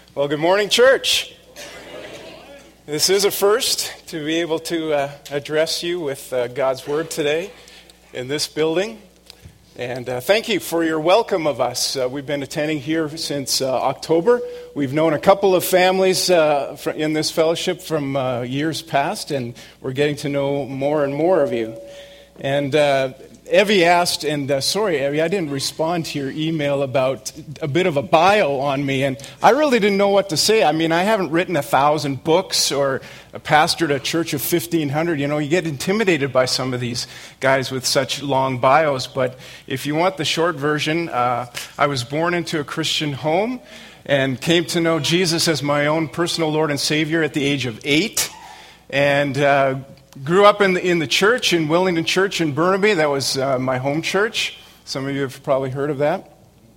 Well, good morning, church. This is a first to be able to address you with God's Word today in this building. And thank you for your welcome of us. We've been attending here since October. We've known a couple of families in this fellowship from years past, and we're getting to know more and more of you. And Evie asked, and sorry, Evie, I didn't respond to your email about a bit of a bio on me, and I really didn't know what to say. I mean, I haven't written 1,000 books or pastored a church of 1,500. You know, you get intimidated by some of these guys with such long bios, but if you want the short version, I was born into a Christian home and came to know Jesus as my own personal Lord and Savior at the age of 8, and grew up in the church, in Willingdon Church in Burnaby. That was my home church. Some of you have probably heard of that.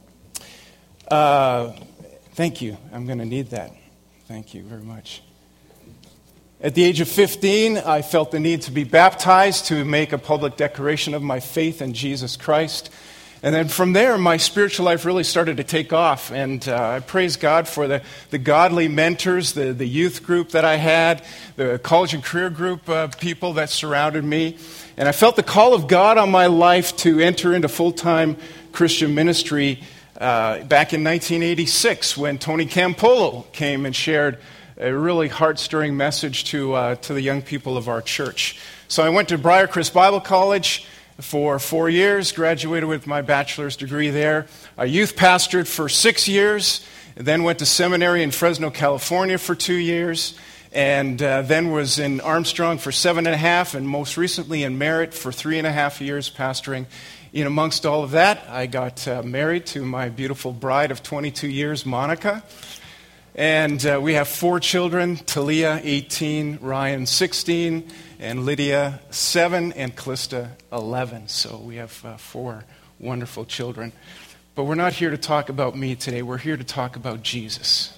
Thank you. I'm going to need that. Thank you very much. At the age of 15, I felt the need to be baptized to make a public declaration of my faith in Jesus Christ. And then from there, my spiritual life really started to take off. And I praise God for the godly mentors, the youth group that I had, the college and career group people that surrounded me. And I felt the call of God on my life to enter into full-time Christian ministry back in 1986 when Tony Campolo came and shared a really heart-stirring message to the young people of our church. So I went to Briarcrest Bible College for 4 years, graduated with my bachelor's degree there. I youth pastored for 6 years, then went to seminary in Fresno, California for 2 years, and then was in Armstrong for 7.5, and most recently in Merritt for 3.5 years pastoring. In amongst all of that, I got married to my beautiful bride of 22 years, Monica. And we have 4 children, Talia, 18, Ryan, 16, and Lydia, 7, and Callista, 11. So we have 4 wonderful children. But we're not here to talk about me today. We're here to talk about Jesus.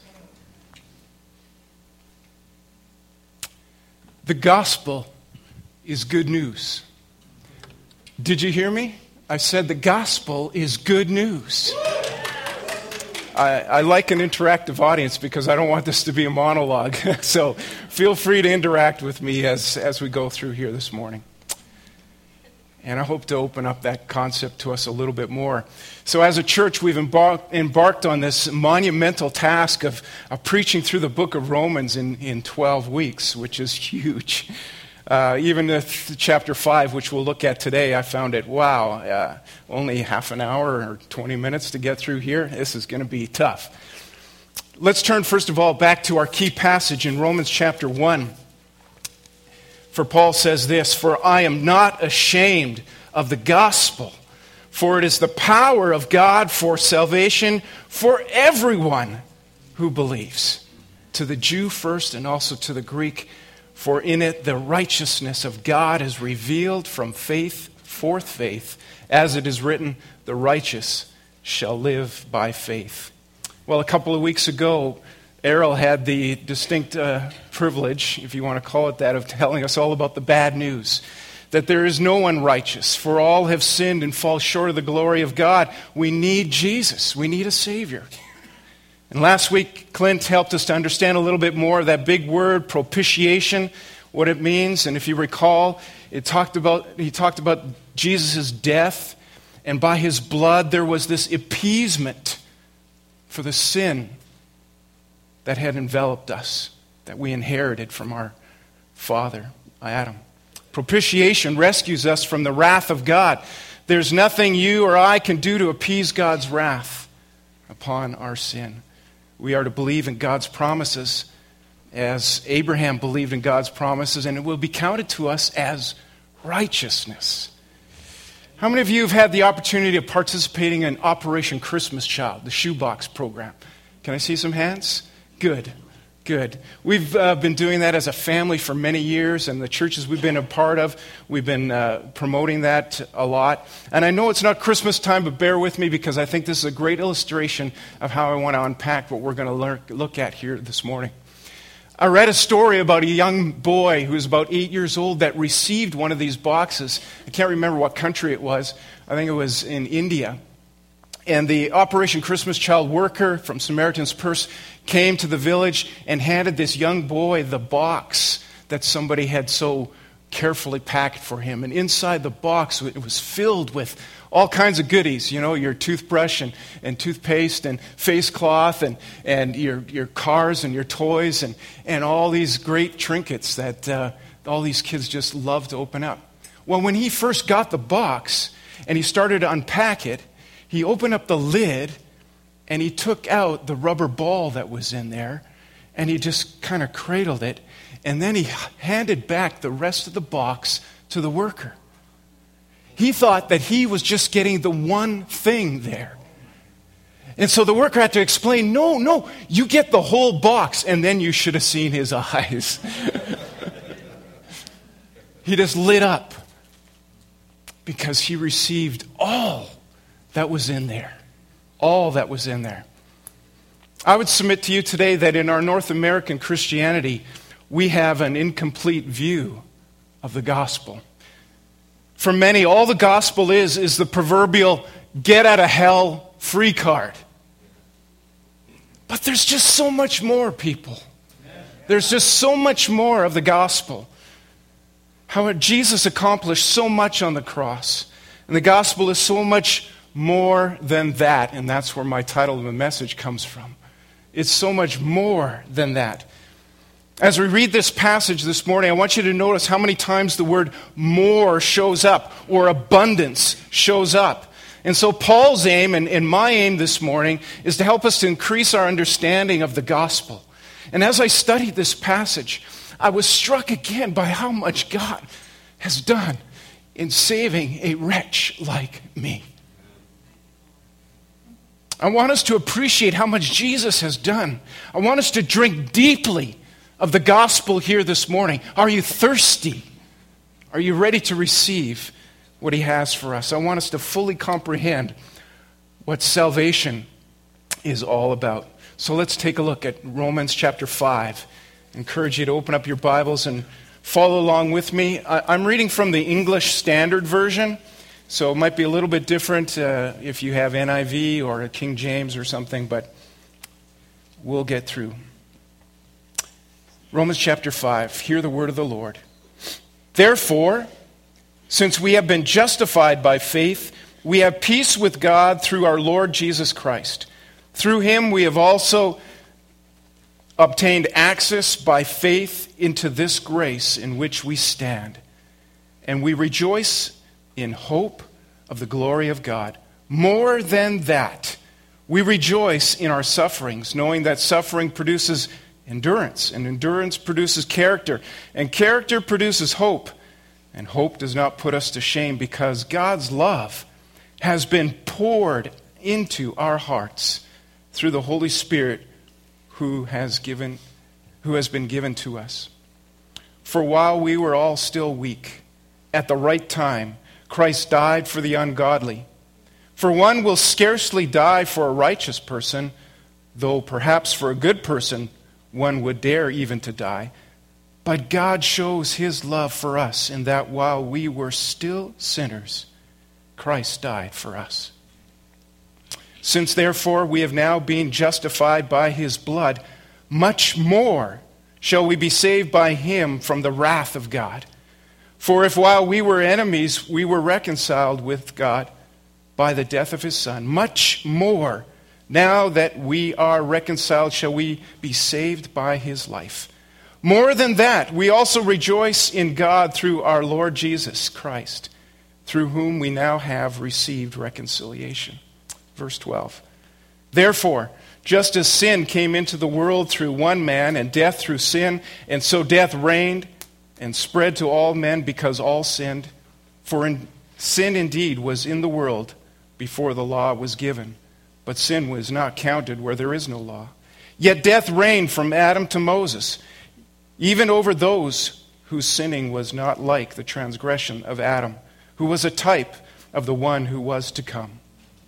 The gospel is good news. Did you hear me? I said the gospel is good news. I like an interactive audience because I don't want this to be a monologue. So feel free to interact with me as we go through here this morning. And I hope to open up that concept to us a little bit more. So as a church, we've embarked on this monumental task of preaching through the book of Romans in 12 weeks, which is huge. Even chapter 5, which we'll look at today, I found it, wow, only half an hour or 20 minutes to get through here. This is going to be tough. Let's turn, first of all, back to our key passage in Romans chapter 1. For Paul says this, "For I am not ashamed of the gospel, for it is the power of God for salvation for everyone who believes, to the Jew first and also to the Greek. For in it the righteousness of God is revealed from faith for faith, as it is written, the righteous shall live by faith." Well, a couple of weeks ago, Errol had the distinct privilege, if you want to call it that, of telling us all about the bad news, that there is no one righteous, for all have sinned and fall short of the glory of God. We need Jesus. We need a Savior. And last week, Clint helped us to understand a little bit more of that big word, propitiation, what it means. And if you recall, he talked about Jesus' death, and by his blood there was this appeasement for the sin that had enveloped us, that we inherited from our father, Adam. Propitiation rescues us from the wrath of God. There's nothing you or I can do to appease God's wrath upon our sin. We are to believe in God's promises as Abraham believed in God's promises, and it will be counted to us as righteousness. How many of you have had the opportunity of participating in Operation Christmas Child, the shoebox program? Can I see some hands? Good. We've been doing that as a family for many years, and the churches we've been a part of, we've been promoting that a lot. And I know it's not Christmas time, but bear with me because I think this is a great illustration of how I want to unpack what we're going to look at here this morning. I read a story about a young boy who was about 8 years old that received one of these boxes. I can't remember what country it was. I think it was in India. And the Operation Christmas Child worker from Samaritan's Purse came to the village and handed this young boy the box that somebody had so carefully packed for him. And inside the box, it was filled with all kinds of goodies, your toothbrush and toothpaste and face cloth and your cars and your toys and all these great trinkets that all these kids just love to open up. Well, when he first got the box and he started to unpack it, he opened up the lid and he took out the rubber ball that was in there and he just kind of cradled it, and then he handed back the rest of the box to the worker. He thought that he was just getting the one thing there. And so the worker had to explain, no, you get the whole box. And then you should have seen his eyes. He just lit up because he received all that was in there. All that was in there. I would submit to you today that in our North American Christianity, we have an incomplete view of the gospel. For many, all the gospel is the proverbial get out of hell free card. But there's just so much more, people. There's just so much more of the gospel. How Jesus accomplished so much on the cross. And the gospel is so much more than that. And that's where my title of the message comes from. It's so much more than that. As we read this passage this morning, I want you to notice how many times the word more shows up or abundance shows up. And so Paul's aim and my aim this morning is to help us to increase our understanding of the gospel. And as I studied this passage, I was struck again by how much God has done in saving a wretch like me. I want us to appreciate how much Jesus has done. I want us to drink deeply of the gospel here this morning. Are you thirsty? Are you ready to receive what he has for us? I want us to fully comprehend what salvation is all about. So let's take a look at Romans chapter 5. I encourage you to open up your Bibles and follow along with me. I'm reading from the English Standard Version, so it might be a little bit different if you have NIV or a King James or something, but we'll get through. Romans chapter 5, hear the word of the Lord. Therefore, since we have been justified by faith, we have peace with God through our Lord Jesus Christ. Through him we have also obtained access by faith into this grace in which we stand. And we rejoice in hope of the glory of God. More than that, we rejoice in our sufferings, knowing that suffering produces endurance, and endurance produces character, and character produces hope. And hope does not put us to shame, because God's love has been poured into our hearts through the Holy Spirit who has been given to us. For while we were all still weak, at the right time, Christ died for the ungodly. For one will scarcely die for a righteous person, though perhaps for a good person one would dare even to die. But God shows his love for us in that while we were still sinners, Christ died for us. Since therefore we have now been justified by his blood, much more shall we be saved by him from the wrath of God. For if while we were enemies we were reconciled with God by the death of his Son, much more, now that we are reconciled, shall we be saved by his life. More than that, we also rejoice in God through our Lord Jesus Christ, through whom we now have received reconciliation. Verse 12. Therefore, just as sin came into the world through one man, and death through sin, and so death reigned and spread to all men because all sinned. For sin indeed was in the world before the law was given, but sin was not counted where there is no law. Yet death reigned from Adam to Moses, even over those whose sinning was not like the transgression of Adam, who was a type of the one who was to come.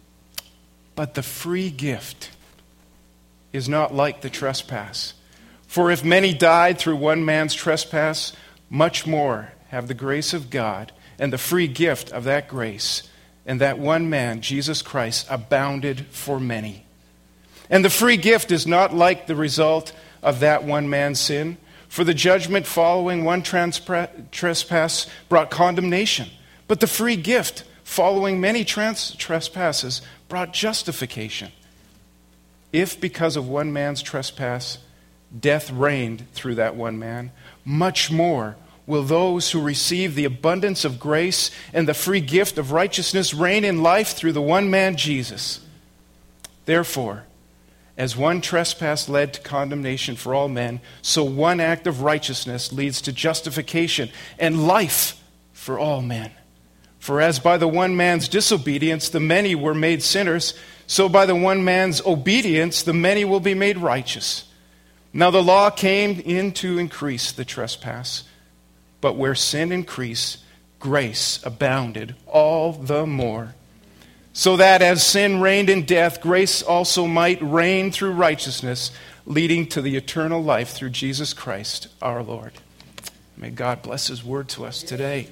But the free gift is not like the trespass. For if many died through one man's trespass, much more have the grace of God and the free gift of that grace and that one man, Jesus Christ, abounded for many. And the free gift is not like the result of that one man's sin, for the judgment following one trespass brought condemnation, but the free gift following many trespasses brought justification. If because of one man's trespass death reigned through that one man, much more will those who receive the abundance of grace and the free gift of righteousness reign in life through the one man, Jesus. Therefore, as one trespass led to condemnation for all men, so one act of righteousness leads to justification and life for all men. For as by the one man's disobedience the many were made sinners, so by the one man's obedience the many will be made righteous. Now the law came in to increase the trespass, but where sin increased, grace abounded all the more. So that as sin reigned in death, grace also might reign through righteousness, leading to the eternal life through Jesus Christ our Lord. May God bless His word to us today.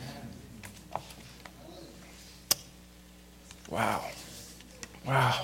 Wow. Wow.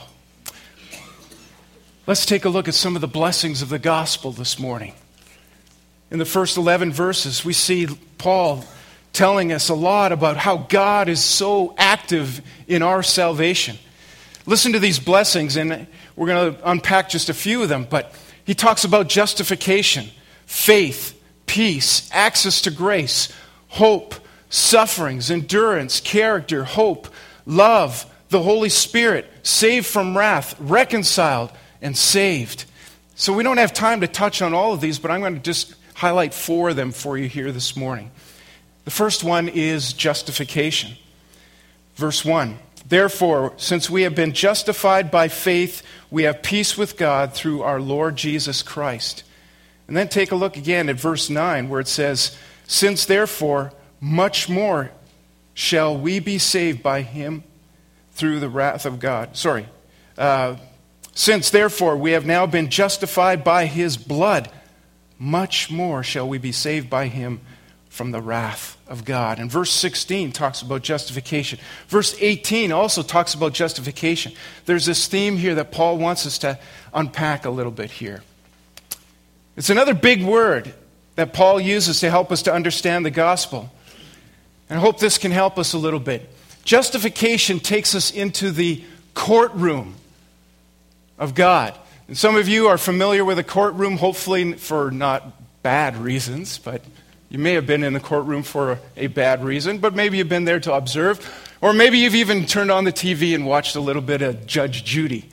Let's take a look at some of the blessings of the gospel this morning. In the first 11 verses, we see Paul telling us a lot about how God is so active in our salvation. Listen to these blessings, and we're going to unpack just a few of them, but he talks about justification, faith, peace, access to grace, hope, sufferings, endurance, character, hope, love, the Holy Spirit, saved from wrath, reconciled, and saved. So we don't have time to touch on all of these, but I'm going to just highlight 4 of them for you here this morning. The first one is justification. Verse 1, therefore, since we have been justified by faith, we have peace with God through our Lord Jesus Christ. And then take a look again at verse 9 where it says, since therefore much more shall we be saved by him through the wrath of God. Since therefore we have now been justified by his blood, much more shall we be saved by him from the wrath of God. And verse 16 talks about justification. Verse 18 also talks about justification. There's this theme here that Paul wants us to unpack a little bit here. It's another big word that Paul uses to help us to understand the gospel. And I hope this can help us a little bit. Justification takes us into the courtroom of God. And some of you are familiar with a courtroom, hopefully for not bad reasons, but you may have been in the courtroom for a bad reason, but maybe you've been there to observe, or maybe you've even turned on the TV and watched a little bit of Judge Judy.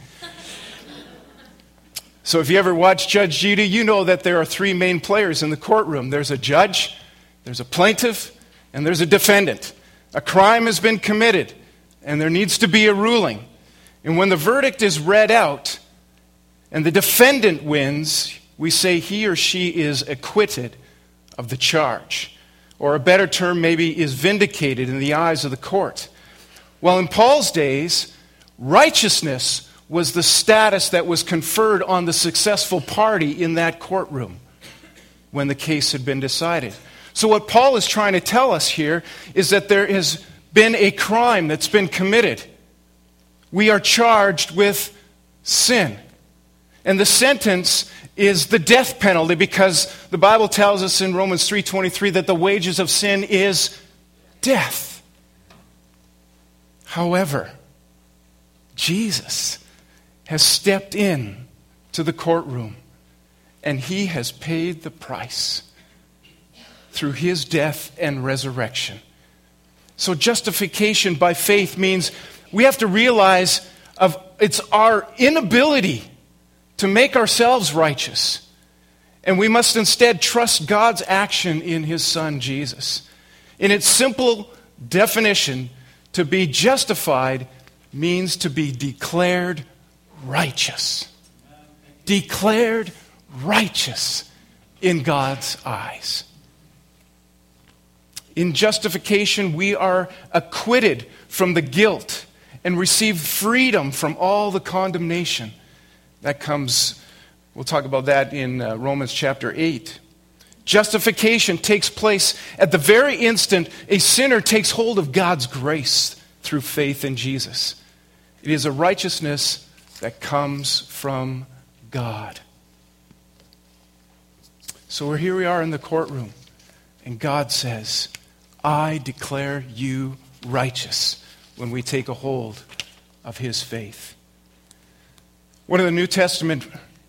So if you ever watch Judge Judy, you know that there are 3 main players in the courtroom. There's a judge, there's a plaintiff, and there's a defendant. A crime has been committed, and there needs to be a ruling. And when the verdict is read out, and the defendant wins, we say he or she is acquitted of the charge. Or a better term maybe is vindicated in the eyes of the court. Well, in Paul's days, righteousness was the status that was conferred on the successful party in that courtroom when the case had been decided. So what Paul is trying to tell us here is that there has been a crime that's been committed. We are charged with sin. And the sentence is the death penalty because the Bible tells us in Romans 3:23 that the wages of sin is death. However, Jesus has stepped in to the courtroom and he has paid the price through his death and resurrection. So justification by faith means we have to realize it's our inability to make ourselves righteous. And we must instead trust God's action in his Son, Jesus. In its simple definition, to be justified means to be declared righteous. Declared righteous in God's eyes. In justification, we are acquitted from the guilt and receive freedom from all the condemnation. That comes, we'll talk about that in Romans chapter 8. Justification takes place at the very instant a sinner takes hold of God's grace through faith in Jesus. It is a righteousness that comes from God. So here we are in the courtroom, and God says, I declare you righteous when we take a hold of his faith. One of the New Testament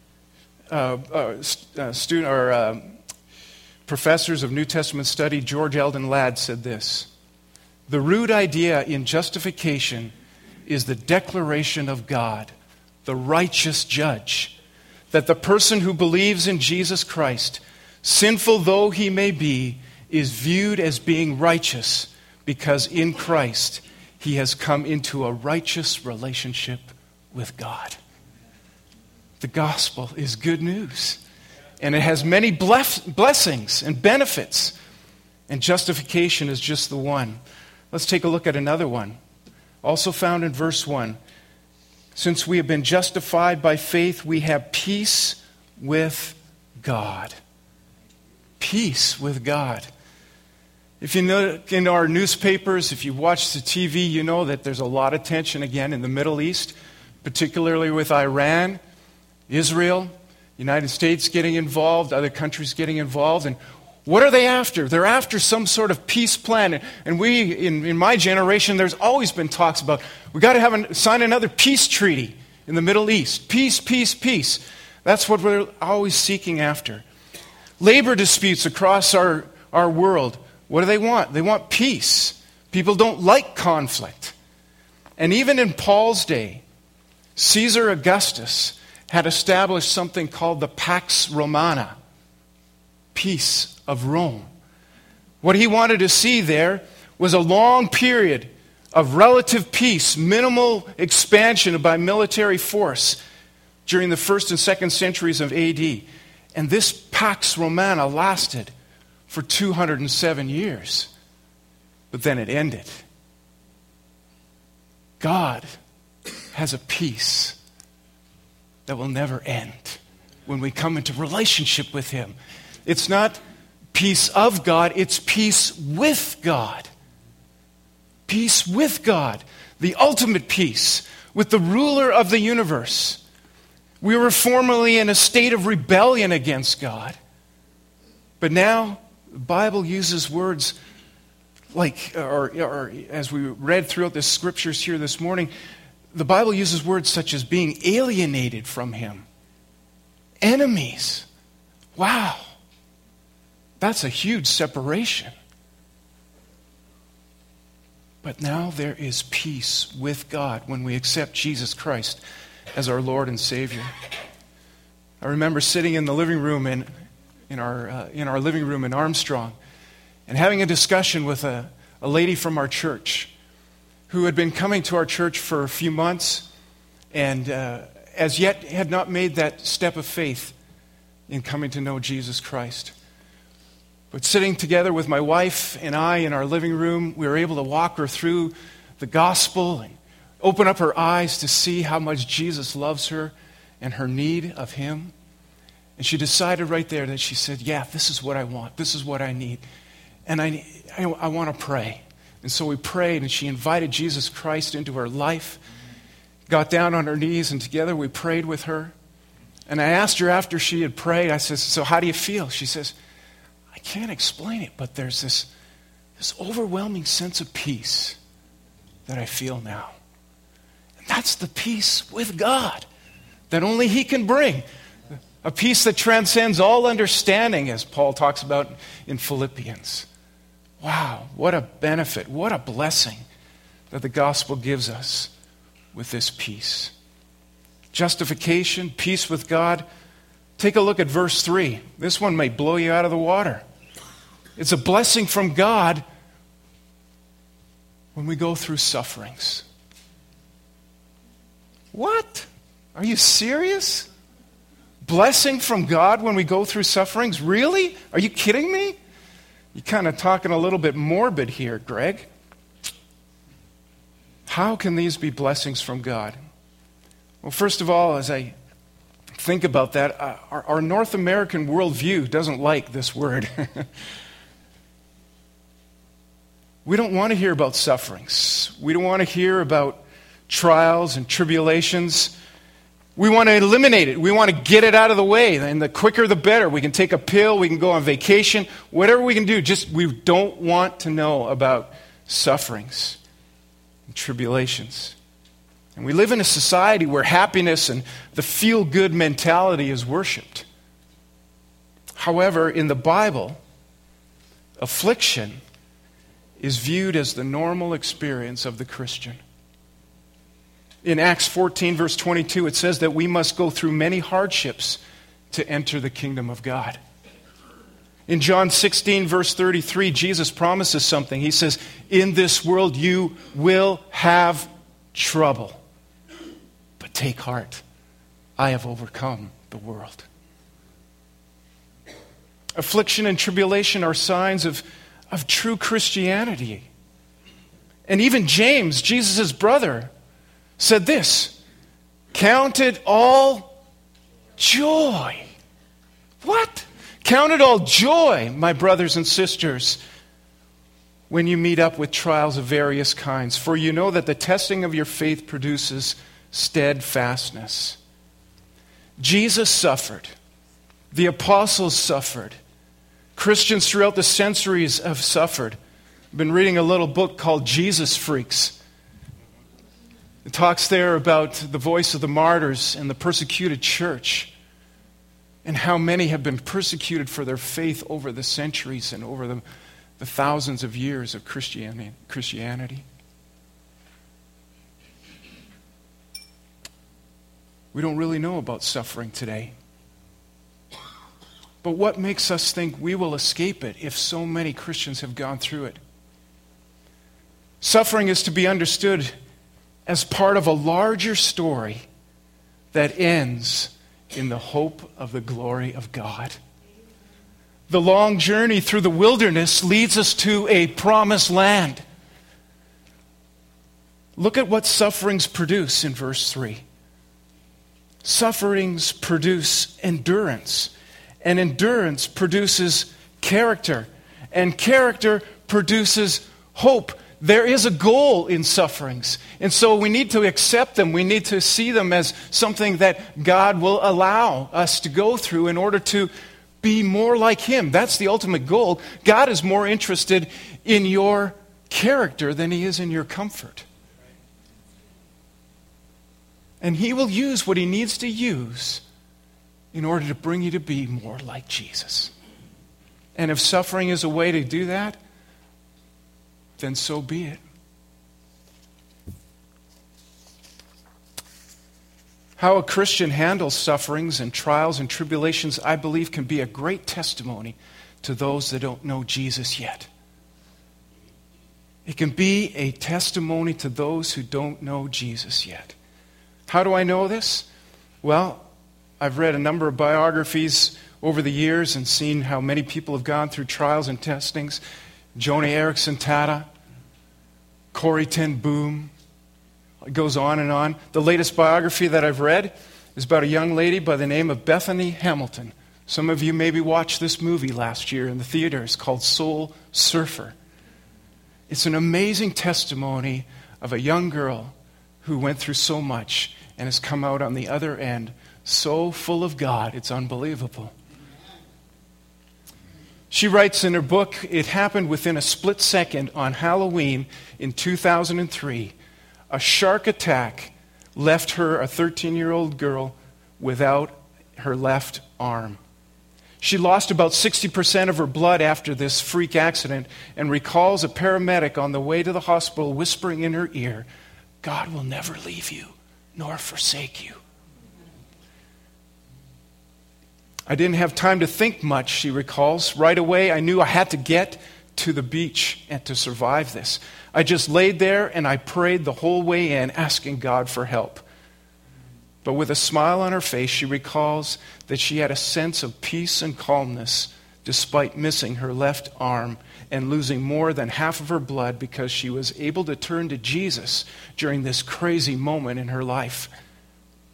professors of New Testament study, George Eldon Ladd, said this: the root idea in justification is the declaration of God, the righteous judge, that the person who believes in Jesus Christ, sinful though he may be, is viewed as being righteous because in Christ he has come into a righteous relationship with God. The gospel is good news, and it has many blessings and benefits, and justification is just the one. Let's take a look at another one, also found in verse 1. Since we have been justified by faith, we have peace with God. Peace with God. If you know in our newspapers, if you watch the TV, you know that there's a lot of tension again in the Middle East, particularly with Iran, Israel, United States getting involved, other countries getting involved. And what are they after? They're after some sort of peace plan. And we, in my generation, there's always been talks about, we got to sign another peace treaty in the Middle East. Peace, peace, peace. That's what we're always seeking after. Labor disputes across our world. What do they want? They want peace. People don't like conflict. And even in Paul's day, Caesar Augustus had established something called the Pax Romana, peace of Rome. What he wanted to see there was a long period of relative peace, minimal expansion by military force during the 1st and 2nd centuries of AD. And this Pax Romana lasted for 207 years. But then it ended. God has a peace that will never end when we come into relationship with him. It's not peace of God, it's peace with God. Peace with God, the ultimate peace, with the ruler of the universe. We were formerly in a state of rebellion against God. But now, the Bible uses words like, or as we read throughout the scriptures here this morning, the Bible uses words such as being alienated from him. Enemies. Wow. That's a huge separation. But now there is peace with God when we accept Jesus Christ as our Lord and Savior. I remember sitting in the living room in our living room in Armstrong and having a discussion with a lady from our church who had been coming to our church for a few months and as yet had not made that step of faith in coming to know Jesus Christ. But sitting together with my wife and I in our living room, we were able to walk her through the gospel and open up her eyes to see how much Jesus loves her and her need of him. And she decided right there that she said, yeah, this is what I want. This is what I need. And I want to pray. And so we prayed, and she invited Jesus Christ into her life, got down on her knees, and together we prayed with her. And I asked her after she had prayed, I said, so how do you feel? She says, I can't explain it, but there's this overwhelming sense of peace that I feel now. And that's the peace with God that only he can bring. A peace that transcends all understanding, as Paul talks about in Philippians. Wow, what a benefit, what a blessing that the gospel gives us with this peace. Justification, peace with God. Take a look at verse 3. This one may blow you out of the water. It's a blessing from God when we go through sufferings. What? Are you serious? Blessing from God when we go through sufferings? Really? Are you kidding me? You're kind of talking a little bit morbid here, Greg. How can these be blessings from God? Well, first of all, as I think about that, our North American worldview doesn't like this word. We don't want to hear about sufferings. We don't want to hear about trials and tribulations. We want to eliminate it. We want to get it out of the way. And the quicker the better. We can take a pill. We can go on vacation. Whatever we can do. Just we don't want to know about sufferings and tribulations. And we live in a society where happiness and the feel-good mentality is worshipped. However, in the Bible, affliction is viewed as the normal experience of the Christian. In Acts 14, verse 22, it says that we must go through many hardships to enter the kingdom of God. In John 16, verse 33, Jesus promises something. He says, in this world you will have trouble. But take heart, I have overcome the world. Affliction and tribulation are signs of true Christianity. And even James, Jesus' brother, said this, count it all joy. What? Count it all joy, my brothers and sisters, when you meet up with trials of various kinds. For you know that the testing of your faith produces steadfastness. Jesus suffered. The apostles suffered. Christians throughout the centuries have suffered. I've been reading a little book called Jesus Freaks. It talks there about the voice of the martyrs and the persecuted church and how many have been persecuted for their faith over the centuries and over the thousands of years of Christianity. We don't really know about suffering today. But what makes us think we will escape it if so many Christians have gone through it? Suffering is to be understood as part of a larger story that ends in the hope of the glory of God. The long journey through the wilderness leads us to a promised land. Look at what sufferings produce in verse 3. Sufferings produce endurance, and endurance produces character, and character produces hope. There is a goal in sufferings, and so we need to accept them. We need to see them as something that God will allow us to go through in order to be more like Him. That's the ultimate goal. God is more interested in your character than He is in your comfort. And He will use what He needs to use in order to bring you to be more like Jesus. And if suffering is a way to do that, then so be it. How a Christian handles sufferings and trials and tribulations, I believe, can be a great testimony to those that don't know Jesus yet. It can be a testimony to those who don't know Jesus yet. How do I know this? Well, I've read a number of biographies over the years and seen how many people have gone through trials and testings. Joni Eareckson Tada, Corrie ten Boom. It goes on and on. The latest biography that I've read is about a young lady by the name of Bethany Hamilton. Some of you maybe watched this movie last year in the theaters called Soul Surfer. It's an amazing testimony of a young girl who went through so much and has come out on the other end so full of God, it's unbelievable. She writes in her book, it happened within a split second on Halloween in 2003. A shark attack left her, a 13-year-old girl, without her left arm. She lost about 60% of her blood after this freak accident and recalls a paramedic on the way to the hospital whispering in her ear, God will never leave you nor forsake you. I didn't have time to think much, she recalls. Right away, I knew I had to get to the beach and to survive this. I just laid there and I prayed the whole way in, asking God for help. But with a smile on her face, she recalls that she had a sense of peace and calmness despite missing her left arm and losing more than half of her blood because she was able to turn to Jesus during this crazy moment in her life.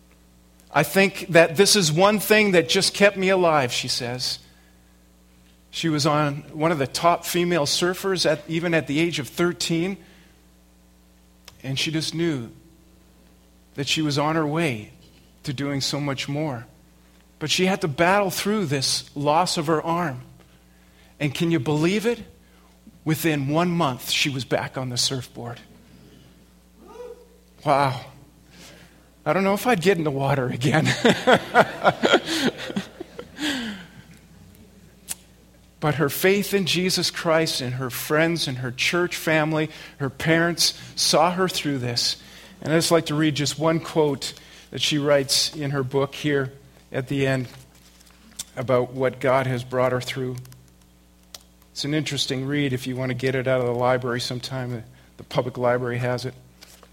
I think that this is one thing that just kept me alive, she says. She was on one of the top female surfers, even at the age of 13. And she just knew that she was on her way to doing so much more. But she had to battle through this loss of her arm. And can you believe it? Within 1 month, she was back on the surfboard. Wow. I don't know if I'd get in the water again. But her faith in Jesus Christ and her friends and her church family, her parents, saw her through this. And I'd just like to read just one quote that she writes in her book here at the end about what God has brought her through. It's an interesting read if you want to get it out of the library sometime. The public library has it.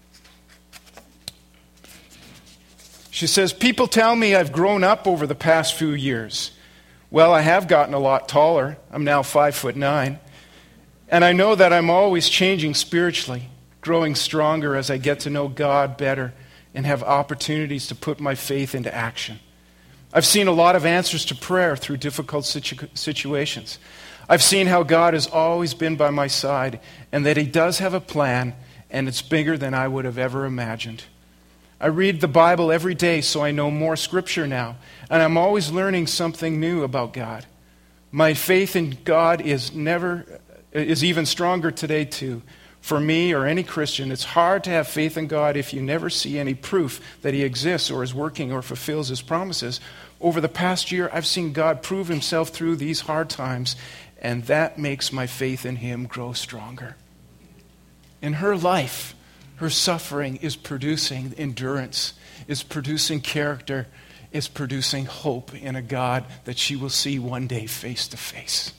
She says, "People tell me I've grown up over the past few years. Well, I have gotten a lot taller. I'm now 5'9". And I know that I'm always changing spiritually, growing stronger as I get to know God better and have opportunities to put my faith into action. I've seen a lot of answers to prayer through difficult situations. I've seen how God has always been by my side and that He does have a plan, and it's bigger than I would have ever imagined. I read the Bible every day, so I know more Scripture now, and I'm always learning something new about God. My faith in God is even stronger today too. For me or any Christian, it's hard to have faith in God if you never see any proof that He exists or is working or fulfills His promises. Over the past year, I've seen God prove Himself through these hard times, and that makes my faith in Him grow stronger." In her life, her suffering is producing endurance, is producing character, is producing hope in a God that she will see one day face to face.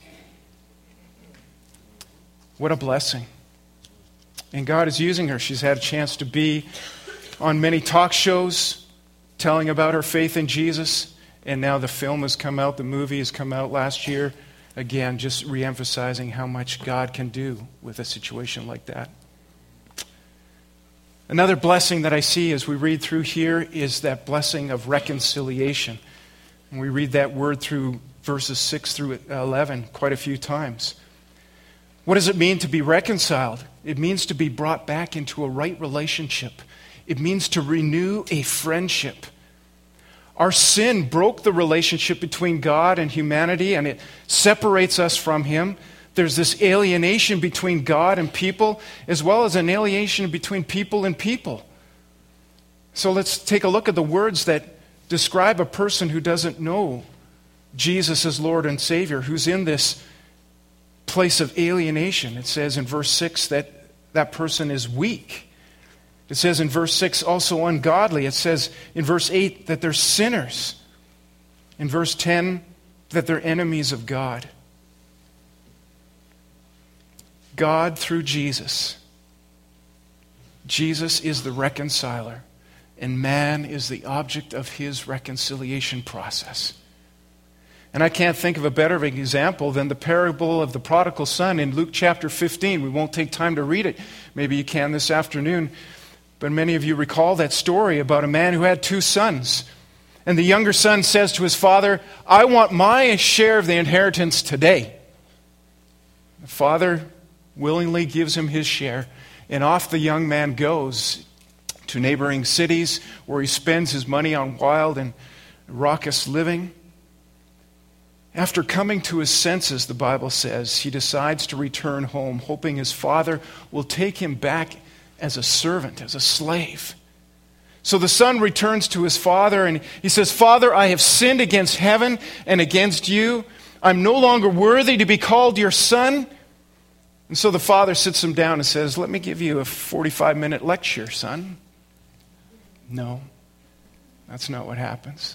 What a blessing. And God is using her. She's had a chance to be on many talk shows telling about her faith in Jesus. And now the film has come out, the movie has come out last year. Again, just reemphasizing how much God can do with a situation like that. Another blessing that I see as we read through here is that blessing of reconciliation. And we read that word through verses 6 through 11 quite a few times. What does it mean to be reconciled? It means to be brought back into a right relationship. It means to renew a friendship. Our sin broke the relationship between God and humanity, and it separates us from Him. There's this alienation between God and people, as well as an alienation between people and people. So let's take a look at the words that describe a person who doesn't know Jesus as Lord and Savior, who's in this place of alienation. It says in verse 6 that that person is weak. It says in verse 6 also ungodly. It says in verse 8 that they're sinners. In verse 10 that they're enemies of God. God through Jesus. Jesus is the reconciler, and man is the object of His reconciliation process. And I can't think of a better example than the parable of the prodigal son in Luke chapter 15. We won't take time to read it. Maybe you can this afternoon. But many of you recall that story about a man who had 2 sons. And the younger son says to his father, "I want my share of the inheritance today." The father willingly gives him his share, and off the young man goes to neighboring cities where he spends his money on wild and raucous living. After coming to his senses, the Bible says, he decides to return home, hoping his father will take him back as a servant, as a slave. So the son returns to his father and he says, "Father, I have sinned against heaven and against you. I'm no longer worthy to be called your son." And so the father sits him down and says, "Let me give you a 45-minute lecture, son." No, that's not what happens.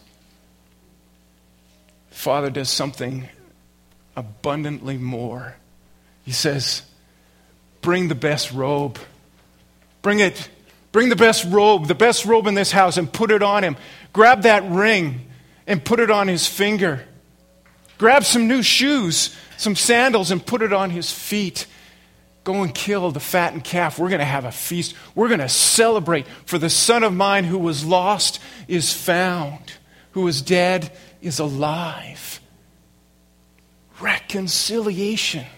The father does something abundantly more. He says, "Bring the best robe. Bring it. Bring the best robe in this house, and put it on him. Grab that ring and put it on his finger. Grab some new shoes, some sandals, and put it on his feet. Go and kill the fattened calf. We're going to have a feast. We're going to celebrate. For the son of mine who was lost is found, who was dead is alive." reconciliation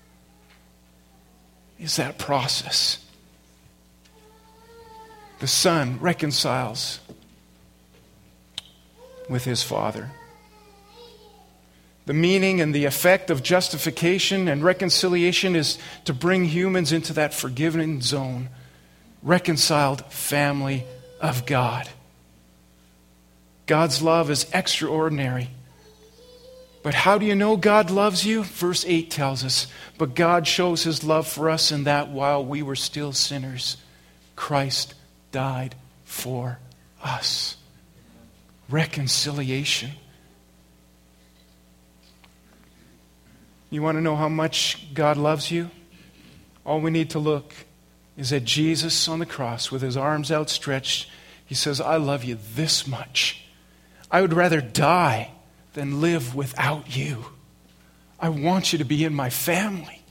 is that process. The Son reconciles with his Father. The meaning and the effect of justification and reconciliation is to bring humans into that forgiven zone, reconciled family of God. God's love is extraordinary. But how do you know God loves you? Verse 8 tells us, but God shows his love for us in that while we were still sinners, Christ died for us. Reconciliation. You want to know how much God loves you? All we need to look is at Jesus on the cross with his arms outstretched. He says, I love you this much. I would rather die than live without you. I want you to be in my family.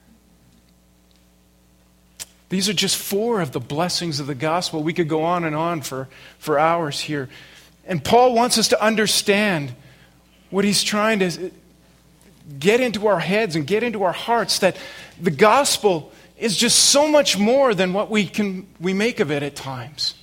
These are just 4 of the blessings of the gospel. We could go on for hours here. And Paul wants us to understand what he's trying to get into our heads and get into our hearts, that the gospel is just so much more than what we make of it at times.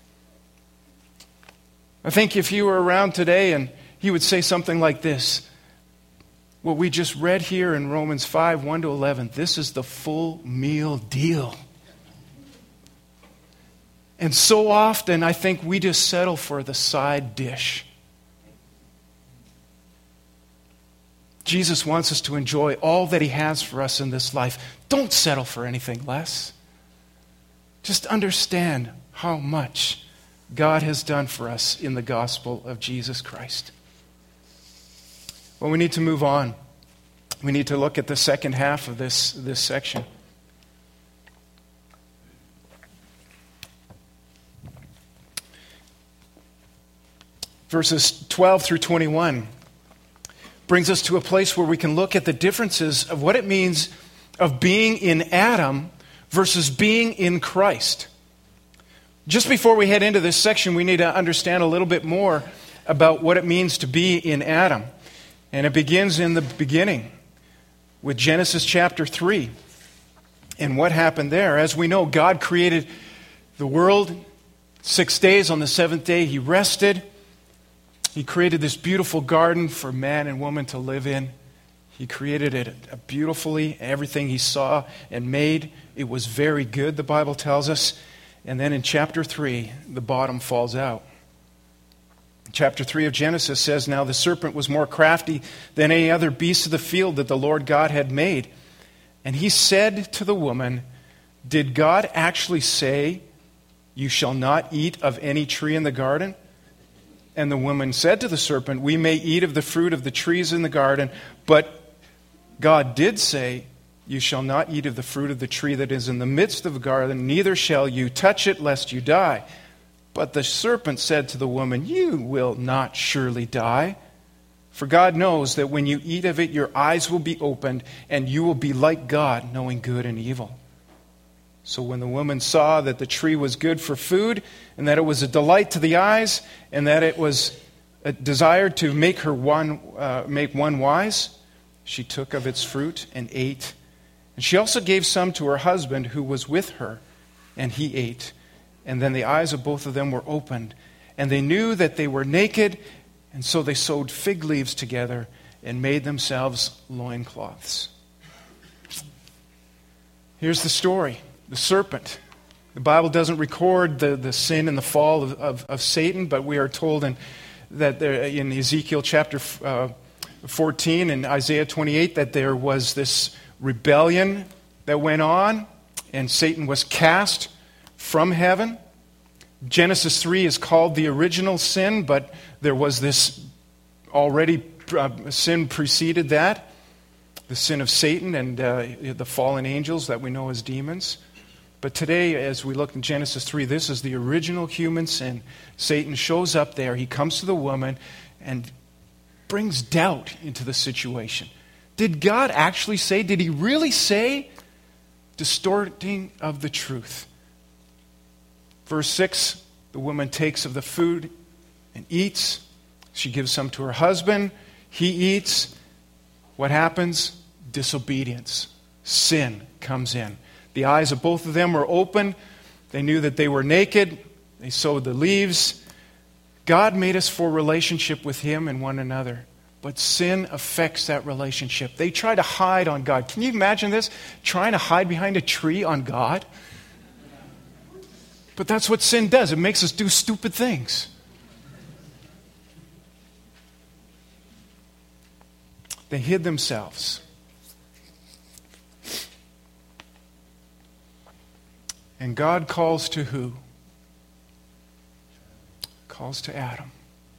I think if you were around today and he would say something like this, what we just read here in Romans 5, 1-11, this is the full meal deal. And so often I think we just settle for the side dish. Jesus wants us to enjoy all that he has for us in this life. Don't settle for anything less. Just understand how much God has done for us in the gospel of Jesus Christ. Well, we need to move on. We need to look at the second half of this section. Verses 12 through 21 brings us to a place where we can look at the differences of what it means of being in Adam versus being in Christ. Just before we head into this section, we need to understand a little bit more about what it means to be in Adam. And it begins in the beginning with Genesis chapter 3. And what happened there? As we know, God created the world 6 days. On the 7th day, he rested. He created this beautiful garden for man and woman to live in. He created it beautifully. Everything he saw and made, it was very good, the Bible tells us. And then in chapter 3, the bottom falls out. Chapter 3 of Genesis says, now the serpent was more crafty than any other beast of the field that the Lord God had made. And he said to the woman, did God actually say, you shall not eat of any tree in the garden? And the woman said to the serpent, we may eat of the fruit of the trees in the garden, but God did say, you shall not eat of the fruit of the tree that is in the midst of the garden, neither shall you touch it, lest you die. But the serpent said to the woman, you will not surely die. For God knows that when you eat of it, your eyes will be opened, and you will be like God, knowing good and evil. So when the woman saw that the tree was good for food, and that it was a delight to the eyes, and that it was a desire to make one wise, she took of its fruit and ate. And she also gave some to her husband who was with her, and he ate. And then the eyes of both of them were opened, and they knew that they were naked, and so they sewed fig leaves together and made themselves loincloths. Here's the story. The serpent. The Bible doesn't record the sin and the fall of Satan, but we are told in Ezekiel chapter 14 and Isaiah 28 that there was this rebellion that went on, and Satan was cast from heaven. Genesis 3 is called the original sin, but there was this already sin preceded that, the sin of Satan and the fallen angels that we know as demons. But today, as we look in Genesis 3, this is the original human sin. Satan shows up there. He comes to the woman and brings doubt into the situation. Did God actually say? Did he really say? Distorting of the truth. Verse 6, the woman takes of the food and eats. She gives some to her husband. He eats. What happens? Disobedience. Sin comes in. The eyes of both of them were open. They knew that they were naked. They sowed the leaves. God made us for relationship with Him and one another. But sin affects that relationship. They try to hide on God. Can you imagine this? Trying to hide behind a tree on God? But that's what sin does. It makes us do stupid things. They hid themselves. And God calls to who? Calls to Adam.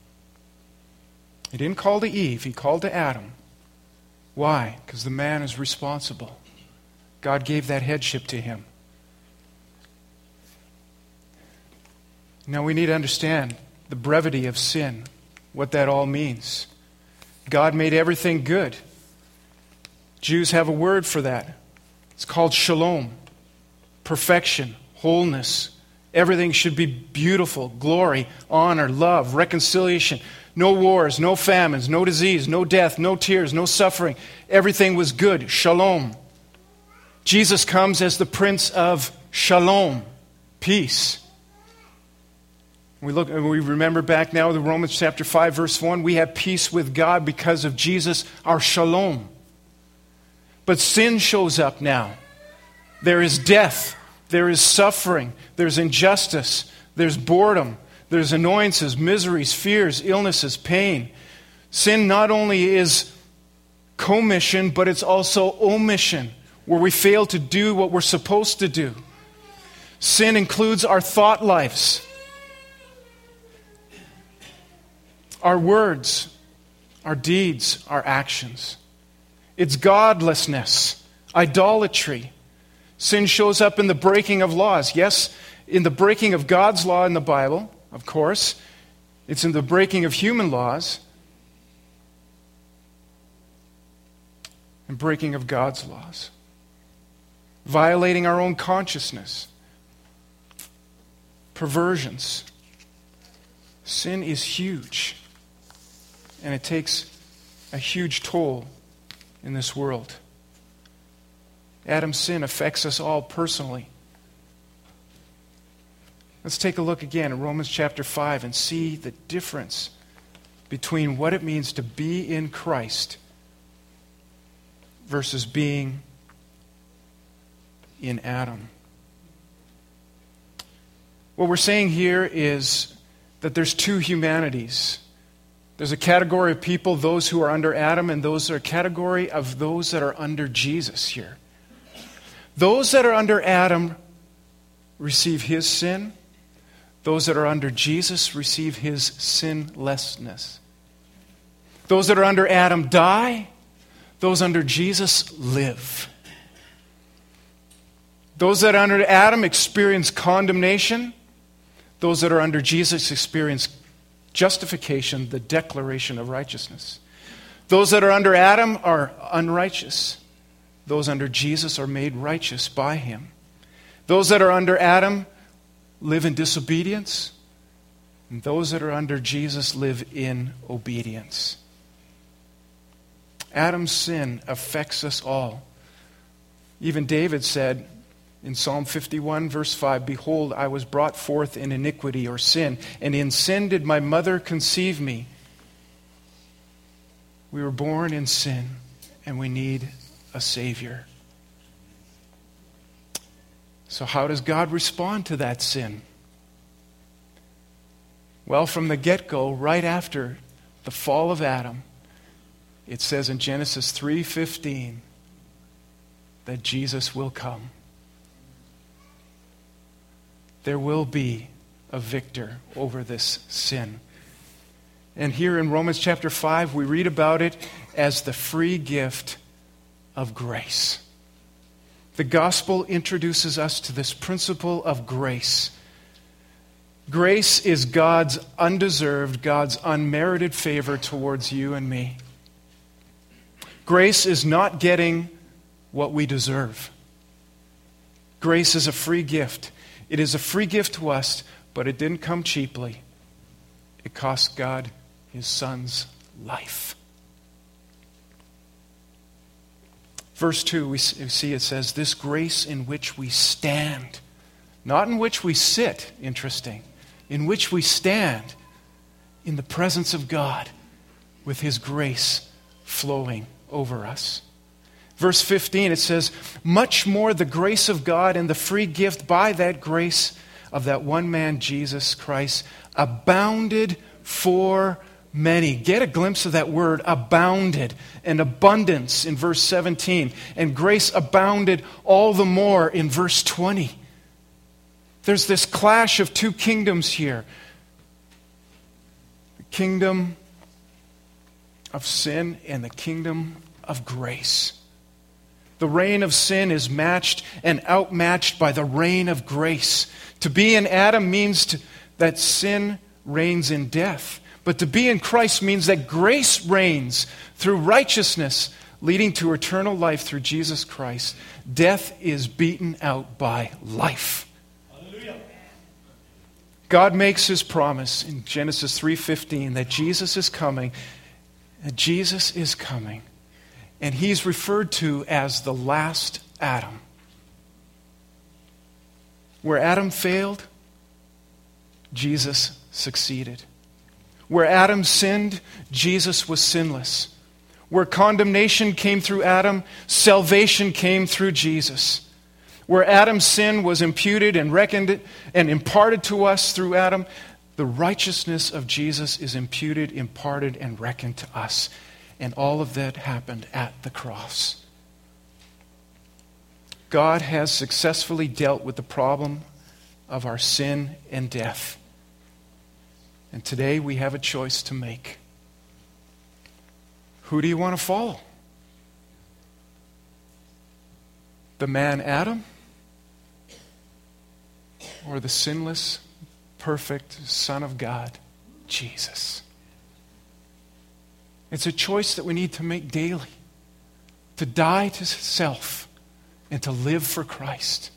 He didn't call to Eve, He called to Adam. Why? Because the man is responsible. God gave that headship to him. Now we need to understand the brevity of sin, what that all means. God made everything good. Jews have a word for that. It's called shalom. Perfection, wholeness. Everything should be beautiful, glory, honor, love, reconciliation. No wars, no famines, no disease, no death, no tears, no suffering. Everything was good. Shalom. Jesus comes as the Prince of Shalom, peace. We remember back now to Romans chapter 5, verse 1. We have peace with God because of Jesus, our Shalom. But sin shows up now. There is death. There is suffering. There's injustice. There's boredom. There's annoyances, miseries, fears, illnesses, pain. Sin not only is commission, but it's also omission, where we fail to do what we're supposed to do. Sin includes our thought lives, our words, our deeds, our actions. It's godlessness, idolatry. Sin shows up in the breaking of laws. Yes, in the breaking of God's law in the Bible, of course. It's in the breaking of human laws and breaking of God's laws. Violating our own consciousness. Perversions. Sin is huge. And it takes a huge toll in this world. Adam's sin affects us all personally. Let's take a look again at Romans chapter 5 and see the difference between what it means to be in Christ versus being in Adam. What we're saying here is that there's two humanities. There's a category of people, those who are under Adam, and those are a category of those that are under Jesus here. Those that are under Adam receive his sin. Those that are under Jesus receive his sinlessness. Those that are under Adam die. Those under Jesus live. Those that are under Adam experience condemnation. Those that are under Jesus experience justification, the declaration of righteousness. Those that are under Adam are unrighteous. Those under Jesus are made righteous by him. Those that are under Adam live in disobedience, and those that are under Jesus live in obedience. Adam's sin affects us all. Even David said in Psalm 51, verse 5, "Behold, I was brought forth in iniquity," or sin, "and in sin did my mother conceive me." We were born in sin, and we need a Savior. So how does God respond to that sin? Well, from the get-go, right after the fall of Adam, it says in Genesis 3:15 that Jesus will come. There will be a victor over this sin. And here in Romans chapter 5, we read about it as the free gift of grace. The gospel introduces us to this principle of grace. Grace is God's undeserved, God's unmerited favor towards you and me. Grace is not getting what we deserve. Grace is a free gift. It is a free gift to us, but it didn't come cheaply. It cost God his Son's life. Verse 2, we see it says, this grace in which we stand. Not in which we sit, interesting. In which we stand in the presence of God with His grace flowing over us. Verse 15, it says, much more the grace of God and the free gift by that grace of that one man, Jesus Christ, abounded for many. Get a glimpse of that word, abounded, and abundance in verse 17. And grace abounded all the more in verse 20. There's this clash of two kingdoms here. The kingdom of sin and the kingdom of grace. The reign of sin is matched and outmatched by the reign of grace. To be in Adam means that sin reigns in death. But to be in Christ means that grace reigns through righteousness, leading to eternal life through Jesus Christ. Death is beaten out by life. Hallelujah. God makes His promise in Genesis 3:15 that Jesus is coming. That Jesus is coming. And He's referred to as the last Adam. Where Adam failed, Jesus succeeded. Where Adam sinned, Jesus was sinless. Where condemnation came through Adam, salvation came through Jesus. Where Adam's sin was imputed and reckoned and imparted to us through Adam, the righteousness of Jesus is imputed, imparted, and reckoned to us. And all of that happened at the cross. God has successfully dealt with the problem of our sin and death. And today we have a choice to make. Who do you want to follow? The man Adam? Or the sinless, perfect Son of God, Jesus? It's a choice that we need to make daily. To die to self and to live for Christ.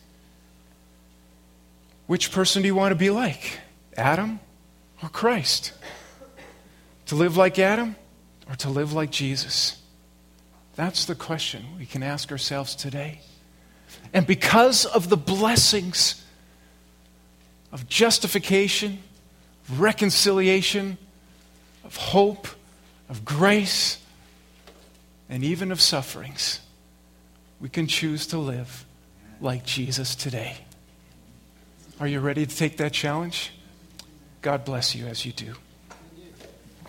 Which person do you want to be like? Adam or Christ? To live like Adam or to live like Jesus? That's the question we can ask ourselves today. And because of the blessings of justification, of reconciliation, of hope, of grace, and even of sufferings, we can choose to live like Jesus today. Are you ready to take that challenge? God bless you as you do.